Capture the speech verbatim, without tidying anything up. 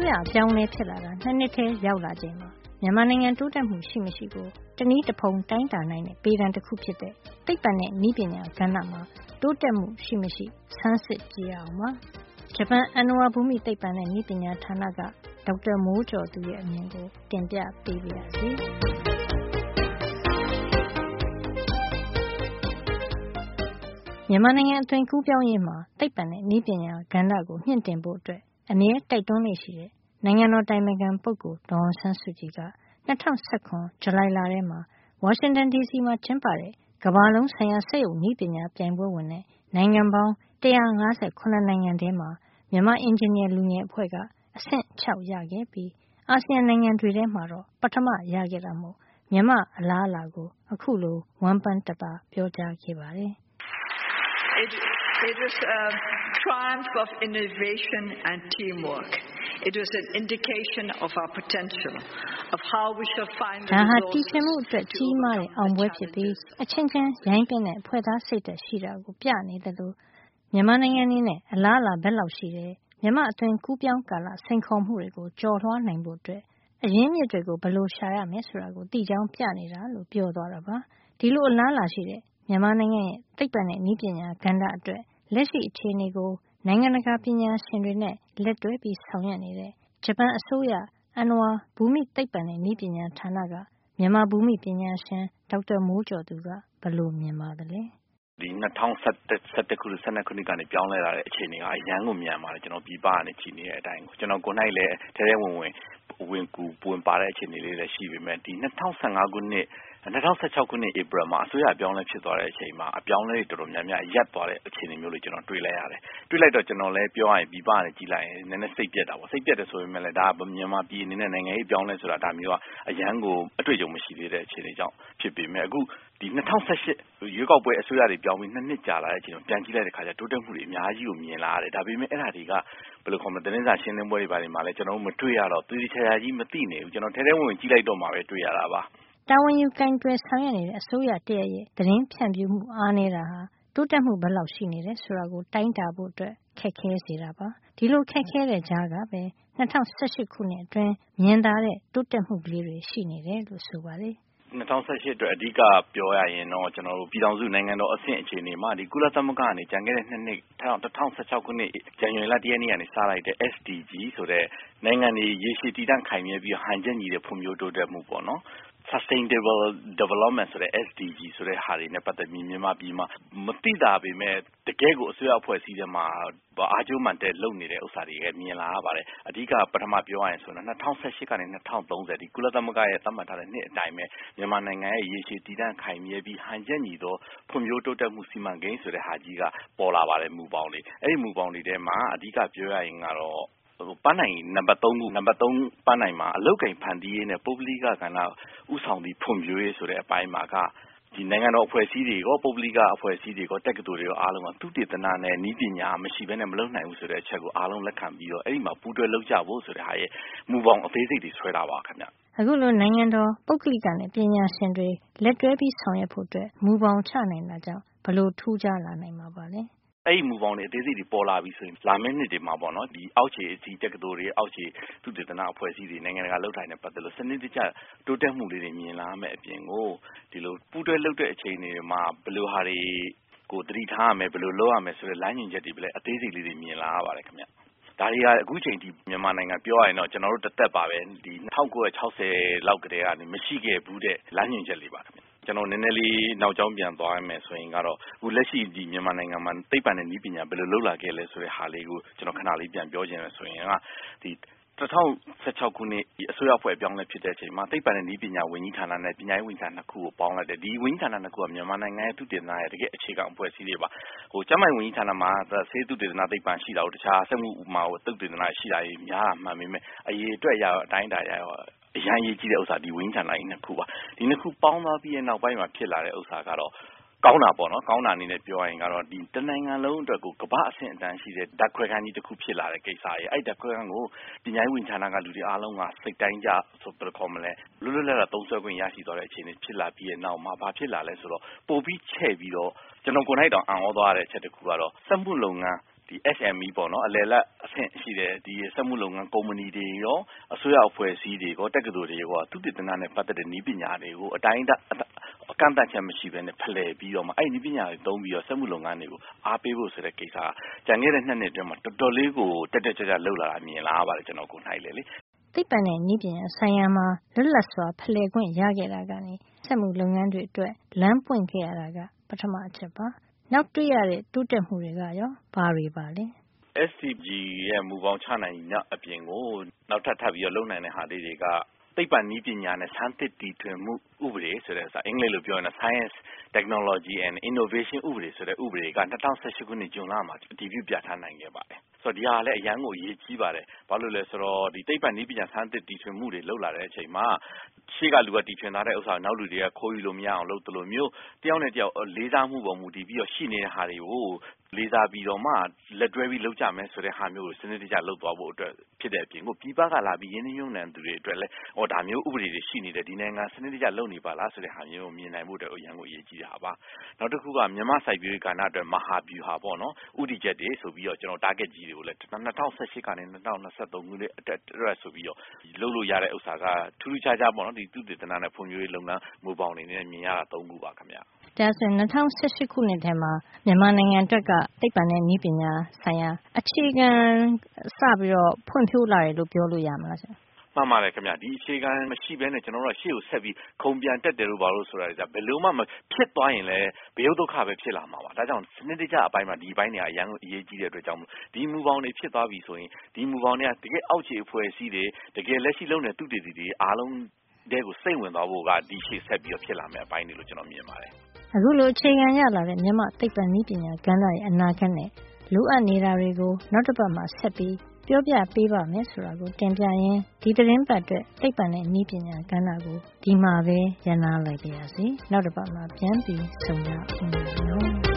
ရအပြောင်းလဲဖြစ်လာတာနှစ်နှစ်ထဲရောက်လာချိန်မှာမြန်မာနိုင်ငံတိုးတက်မှုရှိမရှိကိုတနည်းတစ်ဖုံတိုင်းတာနိုင်တဲ့ပေဒံတစ်ခုဖြစ်တဲ့သိပ္ပံနဲ့နည်းပညာကဏ္ဍမှာတိုးတက်မှုရှိမရှိဆန်းစစ်ကြည့်အောင်ပါဂျပန်အနွာဘူမိသိပ္ပံနဲ့နည်းပညာဌာနကဒေါက်တာမိုးကျော်သူရဲ့အမြင်ကိုတင်ပြပေးပါရစေမြန်မာနိုင်ငံအသွင်ကူးပြောင်းရေးမှာသိပ္ပံနဲ့နည်းပညာကဏ္ဍကိုမြင့်တင်ဖို့အတွက်အမြဲတိုက်တွန်းနေရှိတဲ့နိုင်ငံတော်တိုင်ပင်ခံပုဂ္ဂိုလ်ဒေါ်အောင်ဆန်းစုကြည်က၂၀၁၇ဇူလိုင်လထဲမှာဝါရှင်တန်ဒီစီမှာကျင်းပတဲ့ကမ္ဘာလုံးဆိုင်ရာစက်ရုပ်နည်းပညာပြိုင်ပွဲဝင်တဲ့နိုင်ငံပေါင်း၁၅၇နိုင်ငံထဲမှာမြန်မာအင်ဂျင်နီယာလူငယ်အဖွဲ့ကအဆင့်၆ရခဲ့ပြီးအာဆီယံနိုင်ငံတွေထဲမှာတော့ပထမရခဲ့တာမို့မြန်မာအလားအလာကိုအခုလိုဝမ်းပန်းတသာပြောကြားခဲ့ပါတယ်။ It, it was a triumph of innovation and teamwork. It was an indication of our potential, of how we shall find the resources. ဒါဟာတီထွင်မှုအတွက်ကြီးမားတဲ့အောင်ပွဲဖြစ်ပြီးအချင်းချင်းရိုင်းပင်းတဲ့ဖွဲ့သားစိတ်သက်ရှိတာကိုပြနေတယ်လို့မြန်မာနိုင်ငံအနေနဲ့အလားအလာဘက်လောက်ရှိတယ်မြန်မာအသွင်ကူးပြောင်းကာလစိန်ခေါ်မှုတွေကိုကျော်လွှားနိုင်ဖို့အတွက်အရင်းမြစ်တွေကိုဘယ်လိုရှာရမယ်ဆိုတာကိုသိကြောင်းပြနေတာလို့ပြောသွားတာပါဒီလိုအလားအလာရှိတဲ့မြန်မာနိုင်ငံရဲ့သိပ္ပံနဲ့နည်းပညာကဏ္ဍအတွက်လက်ရှိအခြေအနေကိုနိုင်ငံတကာပညာရှင်တွေနဲ့လက်တွဲပြီးဆောင်ရွက်နေတဲ့ဂျပန်အစိုးရအနွာဘူမိသိပ္ပံနဲ့နည်းပညာဌာနကမြန်မာဘူမိပညာရှင်ဒေါက်တာမိုးကျော်သူကဘယ်လိုမြင်ပါသလဲဒီ၂၀၁၁ခု၁၂ခုနှစ်ကနေပြောင်းလဲလာတဲ့အခြေအနေကအရန်ကိုမြန်ပါတယ်ကျွန်တော်ပြပကနေကြည့်နေတဲ့အတိုင်းကိုကျွန်တော်ကိုယ်၌လည်းထဲထဲဝင်ဝင်ဝင်ကူပွင့်ပါတဲ့အခြေအနေလေးလည်းရှိပေမဲ့ဒီ၂၀၁၅ခုနှစ်၂၀၁၆ခုနှစ်ဧပြီမှာအစိုးရပြောင်းလဲဖြစ်သွားတဲ့အချိန်မှာအပြောင်းလဲတွေတော်တော်များများရပ်သွားတဲ့အခြေအနေမျိုးလေးကျွန်တော်တွေ့လိုက်ရတယ်။တွေ့လိုက်တော့ကျွန်တော်လည်းပြောရရင်ပြပနဲ့ကြည့်လိုက်ရင်နည်းနည်းစိတ်ပြက်တာပေါ့။စိတ်ပြက်တယ်ဆိုပေမဲ့လည်းဒါကမြန်မာပြည်အနေနဲ့နိုင်ငံရေးပြောင်းလဲဆိုတာဒါမျိုးကအရန်ကိုအတွေ့အကြုံမရှိသေးတဲ့အခြေအနေကြောင့်ဖြစ်ပေမဲ့အခုဒီ၂၀၁၈ရွေးကောက်ပွဲအစိုးရတွေပြောင်းပြီးနှစ်နှစ်ကြာလာတဲ့အချိန်မှာပြန်ကြည့်လိုက်တဲ့ခါကျတိုးတက်မှုတွေအများကြီးကိုမြင်လာရတယ်။ဒါပေမဲ့အဲ့ဒါတွေကဘယ်လိုခေါ်မလဲတင်းစာရှင်းလင်းပွဲတွေဘာတွေမှာလဲကျွန်တော်တို့မတွေ့ရတော့သူဒီချာချာကြီးမသိနေဘူးကျွန်တော်ထဲထဲဝင်ဝင်ကြည့်လိုက်တော့မှပဲတွေ့ရတာပါတာဝန်ယူကင်တွယ်ဆောင်ရွက်နေတဲ့အစိုးရတရက်ရဲ့သတင်းဖြန့်ဖြူးမှုအားနည်းတာဟာတိုးတက်မှုဘယ်လောက်ရှိနေတယ်ဆိုတာကိုတိုင်းတာဖို့အတွက်ခက်ခဲစေတာပါဒီလိုခက်ခဲတဲ့ကြားကပဲ၂၀၁၈ခုနှစ်အတွင်းမြင်သာတဲ့တိုးတက်မှုကလေးတွေရှိနေတယ်လို့ဆိုပါတယ်၂၀၁၈အတွက်အဓိကပြောရရင်တော့ကျွန်တော်တို့ပြည်ထောင်စုနိုင်ငံတော်အဆင့်အခြေအနေမှာဒီကုလသမဂ္ဂကနေကြံခဲ့တဲ့နှစ်နှစ်၂၀၁၆ခုနှစ်ဇန်နဝါရီလ၁ရက်နေ့ကနေစလိုက်တဲ့ S D G ဆိုတဲ့နိုင်ငံတွေရေရှည်တည်တံ့ခိုင်မြဲပြီးဟန်ချက်ညီတဲ့ဖွံ့ဖြိုးတိုးတက်မှုပေါ့နော်Sustainable Development ဆိုတဲ့ S D G ဆိုတဲ့ဟာတွေနဲ့ပတ်သက်ပြီးမြန်မာပြည်မှာမသိတာပေမဲ့တကယ်ကိုအစိုးရအဖွဲ့အစည်းတွေမှာအားကျိုးမှန်တဲ့လုပ်နေတဲ့ဥစ္စာတွေမြင်လာရပါတယ်အဓိကပထမပြောရရင်ဆိုတော့၂၀၁၈ကနေ၂၀၃၀ဒီကုလသမဂ္ဂရဲ့သတ်မှတ်ထားတဲ့နှစ်အတိုင်းပဲမြန်မာနိုင်ငံရဲ့ရေရှည်တည်တံ့ခိုင်မြဲပြီးဟန်ချက်ညီသောဖွံ့ဖြိုးတိုးတက်မှုစီမံကိန်းဆိုတဲ့ဟာကြီးကပေါ်လာပါတယ်မူပေါင်းလေးအဲ့ဒီမူပေါင်းတွေထဲမှာအဓိကပြောရရင်ကတော့ပန်းနိုင်နံပါတ်၃ခုနံပါတ်၃ပန်းနိုင်မှာအလုတ်ကင်ဖန်တီးရေးနဲ့ပုဂ္ဂလိကကဏ္ဍဥဆောင်ပြီးဖွံ့ဖြိုးရေးဆိုတဲ့အပိုင်းမှာကဒီနိုင်ငံတော်အဖွဲ့အစည်းတွေရောပုဂ္ဂလိကအဖွဲ့အစည်းတွေရောတက္ကသိုလ်တွေရောအားလုံးကသူတည်တနာနဲ့ဤပညာမရှိဘဲနဲ့မလုပ်နိုင်ဘူးဆိုတဲ့အချက်ကိုအားလုံးလက်ခံပြီးတော့အဲ့ဒီမှာပူးတွဲလုပ်ကြဖို့ဆိုတဲ့ဟာရဲ့မူပေါင်းအသေးစိတ်တွေဆွဲတာပါခင်ဗျအခုလိုနိုင်ငံတော်ပုဂ္ဂလိကနဲ့ပညာရှင်တွေလက်တွဲပြီးဆောင်ရွက်ဖို့အတွက်မူပေါင်းချနိုင်တာကြောင့်ဘယ်လိုထူးခြားလာနိုင်မှာပါလဲအဲ့ဒီမူပေါင်းတွေအသေးစိတ်တွေပေါ်လာပြီဆိုရင်လာမယ့်နှစ်တွေမှာပေါ့နော်ဒီအောက်ခြေအစည်းတက္ကသိုလ်တွေအောက်ခြေသုတေသနအဖွဲ့အစည်းတွေနိုင်ငံတကာလှုပ်ထိုင်တဲ့ပတ်သက်လို့စနစ်တကျတိုးတက်မှုလေးတွေမြင်လာမယ့်အပြင်ကိုဒီလိုပူးတွဲလှုပ်တဲ့အခြေအနေတွေမှာဘယ်လိုဟာတွေကိုသတိထားရမယ်ဘယ်လိုလုပ်ရမယ်ဆိုတဲ့လမ်းညွှန်ချက်တွေပဲအသေးစိတ်လေးတွေမြင်လာရပါတယ်ခင်ဗျဒါတွေကအခုချိန်ဒီမြန်မာနိုင်ငံပြောရရင်တော့ကျွန်တော်တို့တစ်သက်ပါပဲဒီ၁၉၆၀လောက်ကတည်းကနေမရှိခဲ့ဘူးတဲ့လမ်းညွှန်ချက်လေးပါခင်ဗျကျွန်တော်နည်းနည်းလေးနောက်ကျောင်းပြန်သွားရမယ်ဆိုရင်ကတော့အခုလက်ရှိဒီမြန်မာနိုင်ငံမှာသိပ္ပံနဲ့နည်းပညာဘယ်လိုလုပ်လာခဲ့လဲဆိုတဲ့ဟာလေးကိုကျွန်တော်ခဏလေးပြန်ပြောချင်တယ်ဆိုရင်ကဒီ၂၀၁၆ခုနှစ်အစိုးရအဖွဲ့အပြောင်းလဲဖြစ်တဲ့အချိန်မှာသိပ္ပံနဲ့နည်းပညာဝန်ကြီးဌာနနဲ့ပညာရေးဝန်ကြီးဌာနနှစ်ခုကိုပေါင်းလိုက်တယ်ဒီဝန်ကြီးဌာနနှစ်ခုကမြန်မာနိုင်ငံရဲ့သုတေသနရဲ့တကယ်အခြေခံအဖွဲ့အစည်းတွေပါဟိုကျန်းမာရေးဝန်ကြီးဌာနမှာဆေးသုတေသနသိပ္ပံရှိတာကိုတခြားစက်မှုမှာသုတေသနရှိတာကြီးများတာမှန်ပေမဲ့အရေးအတွက်ရအတိုင်းတာရရောအရန်ရေးကြည့်တဲ့ဥစ္စာဒီဝန်ကြီးဌာနကြီးနှစ်ခုပါဒီနှစ်ခုပေါင်းသွားပြီးတဲ့နောက်ပိုင်းမှာဖြစ်လာတဲ့ဥစ္စာကတော့ကောင်းတာပေါ့နော်ကောင်းတာအနေနဲ့ပြောရရင်ကတော့ဒီတနိုင်ငံလုံးအတွက်ကိုကမ္ဘာအဆင့်အတန်းရှိတဲ့ဓာတ်ခွဲခန်းကြီးတစ်ခုဖြစ်လာတဲ့ကိစ္စရဲ့အဲ့ဓာတ်ခွဲခန်းကိုပညာရေးဝန်ကြီးဌာနကလူတွေအားလုံးကစိတ်တိုင်းကြဆိုဘယ်လိုခေါ်မလဲလွတ်လွတ်လပ်လပ်သုံးစွဲခွင့်ရရှိသွားတဲ့အခြေအနေဖြစ်လာပြီးတဲ့နောက်မှာဘာဖြစ်လာလဲဆိုတော့ပိုပြီးချဲ့ပြီးတော့ကျွန်တော်ကိုယ်၌တောင်အံ့ဩသွားတဲ့အချက်တစ်ခုကတော့စက်မှုလုပ်ငန်းဒီ S M E ပေါ့နော်အလယ်လက်အဆင့်ရှိတဲ့ဒီစက်မှုလုပ်ငန်းကုမ္ပဏီတွေရောအစိုးရအဖွဲ့အစည်းတွေရောတက္ကသိုလ်တွေရောသုတေသနနဲ့ပတ်သက်တဲ့နည်းပညာတွေကိုအတိုင်းအကန့်အသတ်ချက်မရှိဘဲနဲ့ဖလှယ်ပြီးတော့မှအဲ့ဒီနည်းပညာတွေသုံးပြီးတော့စက်မှုလုပ်ငန်းတွေကိုအားပေးဖို့ဆိုတဲ့ကိစ္စကကြံခဲ့တဲ့နှစ်နှစ်အတွင်းမှာတော်တော်လေးကိုတက်တက်ကြွကြွလှုပ်လာတာမြင်လာရပါတယ်ကျွန်တော်ကိုယ်နိုင်လေလေသိပ္ပံနဲ့နည်းပညာဆိုင်ရာမှာလွတ်လပ်စွာဖလှယ်ခွင့်ရခဲ့တာကနေစက်မှုလုပ်ငန်းတွေအတွက်လမ်းပွင့်ခဲ့ရတာကပထမအချက်ပါနောက်တွေ့ရတဲ့တိုးတက်မှုတွေကရောဘာတွေပါလဲ S D G ရဲ့မူပေါင်းချနိုင်တဲ့အပြင်ကိုနောက်ထပ်ထပ်ပြီးတော့လုပ်နိုင်တဲ့ဟာလေးတွေကသိပ္ပံနည်းပညာနဲ့ဆန်းသစ်တီထွင်မှုဥပဒေဆိုတဲ့စာအင်္ဂလိပ်လိုပြောရင် Science Technology and Innovation ဥပဒေဆိုတဲ့ဥပဒေက၂၀၁၈ခုနှစ်ဇွန်လမှာအတည်ပြုပြဌာန်းနိုင်ခဲ့ပါတယ်ဆိုတော့ဒီဟာလည်းအရန်ကိုအရေးကြီးပါတယ်ဘာလို့လဲဆိုတော့ဒီသိပ္ပံနည်းပညာဆန်းသစ်တီထွင်မှုတွေလုပ်လာတဲ့အချိန်မှာရှေ့ကလူကတီထွင်ထားတဲ့ဥစ္စာနောက်လူတွေကခိုးယူလို့မရအောင်လုပ်သလိုမျိုးတယောက်နဲ့တယောက်လေးစားမှုပေါ်မူတည်ပြီးတော့ရှိနေတဲ့ဟာတွေကိုလေးစားပြီးတော့မှလက်တွဲပြီးလုပ်ကြမယ်ဆိုတဲ့ဟာမျိုးကိုစနစ်တကျလုပ်သွားဖို့အတွက်ဖြစ်တဲ့အပြင်ကိုပြည်ပကလာပြီးရင်းနှီးမြှုပ်နှံသူတွေအတွက်လည်းဟောဒါမျိုးဥပဒေတွေရှိနေတယ်ဒီနိုင်ငံစနစ်တကျလုပ်နေပါလားဆိုတဲ့ဟာမျိုးကိုမြင်နိုင်ဖို့အတွက်အရန်ကိုအရေးကြီးတာပါနောက်တစ်ခုကမြန်မာစိုက်ပျိုးရေးကဏ္ဍအတွက်မဟာဗျူဟာပေါ့နော်ဥတီချက်တွေဆိုပြီးတော့ကျွန်တော် target ကြီးတွေကိုလည်း၂၀၁၈ကနေ၂၀၂၃ခုနှစ်အတွက်ဆိုပြီးတော့လုပ်လို့ရတဲ့ဥစ္စာကထူးထူးခြားခြားပေါ့နော်ဒီသုတေသနနဲ့ဖွံ့ဖြိုးရေးလုပ်ငန်းမူပေါင်းနေနဲ့မြင်ရတာ၃ခုပါခင်ဗျဒါဆိုရင်၂၀၁၈ခုနှစ်ထဲမှာမြန်မာနိုင်ငံအတွက်ကသိပ္ပံနဲ့နည်းပညာဆိုင်ရာအခြေခံစပြီးတော့ဖွံ့ဖြိုးလာတယ်လို့ပြောလို့ရမလားဆရာမှန်ပါတယ်ခင်ဗျဒီအခြေခံမရှိဘဲနဲ့ကျွန်တော်တို့ရှေ့ကိုဆက်ပြီးခုံပြန်တက်တယ်လို့ဘာလို့ဆိုတာလဲဘယ်လိုမှမဖြစ်သွားရင်လည်းဘယုတ်ဒုက္ခပဲဖြစ်လာမှာပါဒါကြောင့်စနစ်တကျအပိုင်းမှာဒီဘိုင်းတွေအရန်အရေးကြီးတဲ့အတွက်ကြောင့်ဒီမူပေါင်းတွေဖြစ်သွားပြီဆိုရင်ဒီမူပေါင်းတွေကတကယ်အောက်ခြေအဖွဲ့အစည်းတွေတကယ်လက်ရှိလုပ်နေတဲ့သုတေသီတွေအားလုံးတဲ့ကိုစိတ်ဝင်သွားဖို့ကဒီရှေ့ဆက်ပြီးတော့ဖြစ်လာမယ့်အပိုင်းတွေလို့ကျွန်တော်မြင်ပါတယ်အခုလိုအခြေခံရလာတဲ့မြန်မာသိပ္ပံနည်းပညာကဏ္ဍရဲ့အနာဂတ်နဲ့လိုအပ်နေတာတွေကိုနောက်တစ်ပတ်မှာဆက်ပြီးပြောပြပေးပါမယ်ဆိုတာကိုတင်ပြရင်းဒီသတင်းပတ်အတွက်သိပ္ပံနဲ့နည်းပညာကဏ္ဍကိုဒီမှာပဲရနာလိုက်ပါရစေနောက်တစ်ပတ်မှာပြန်ပြီးဆုံကြအောင်